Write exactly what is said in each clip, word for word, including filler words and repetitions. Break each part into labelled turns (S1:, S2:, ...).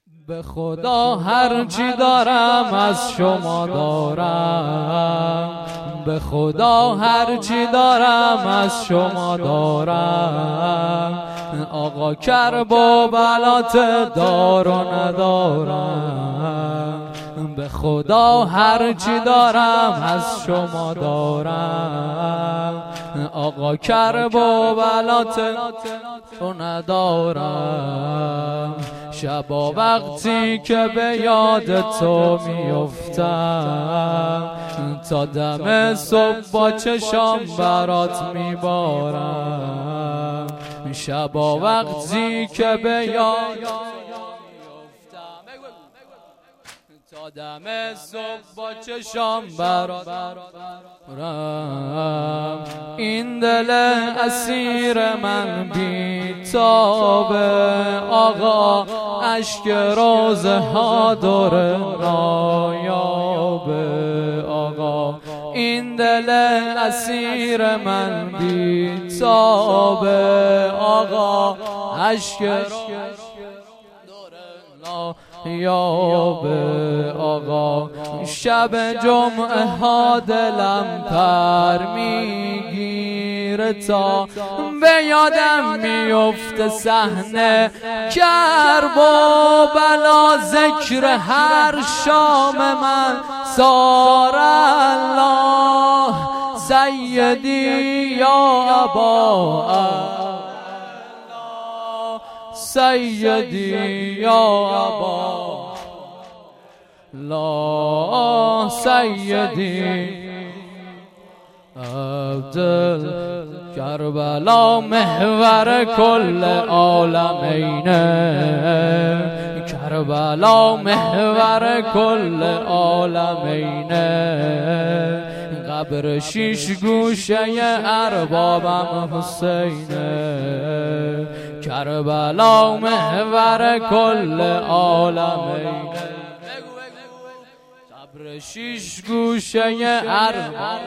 S1: به خدا هرچی دارم از شما دارم، به خدا هرچی دارم از شما دارم. آقا کرب و بلات دار و ندارم، به خدا هرچی دارم از شما دارم. آقا کرب و بلات تو ندارم. شبا وقتی که به یاد تو میفتم، تا دم صبح با چشام برات میبارم. شبا وقتی که به یاد تا دم صبح با چشام برات این دل اسیر من بی‌تابه. آقا اشک روزه ها دور نایابه. آقا این دل اسیر من بی‌تابه. آقا اشک یابه. آقا شب جمعه ها دلم پر میگیره، تا به یادم میفته صحنه کرب و بلا. ذکر هر شام من سار الله سیدی یا ابا سیدی یا ابا لا سیدی عبدال کربلا محور کل عالمینه. کربلا محور کل عالمینه. قبر شیش گوشه اربابم حسینه. کربلا محور کل عالمینه. قبر شیش گوشه اربابم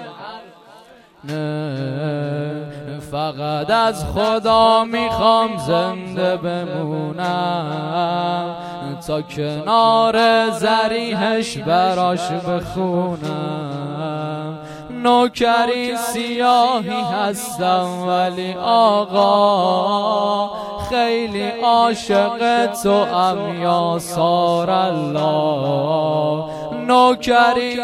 S1: نه. فقط از خدا میخوام زنده بمونم، تا کنار ذریحش براش بخونم. نوکری سیاهی هستم ولی آقا خیلی عاشق تو ام یا سار الله. نوکری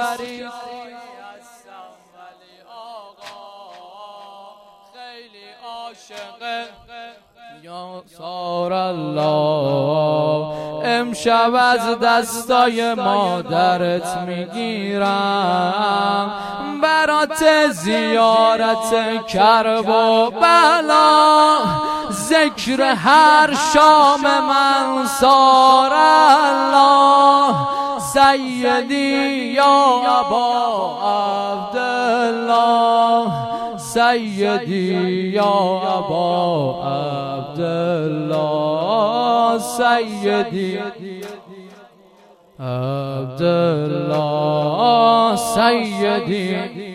S1: یا سار الله. امشب از دستای مادرت میگیرم برات زیارت کرب و بلا. ذکر هر شام من سار الله سیدی یا ابا عبدالله سیدی یا ابا عبدالله سیدی عبدالله سیدی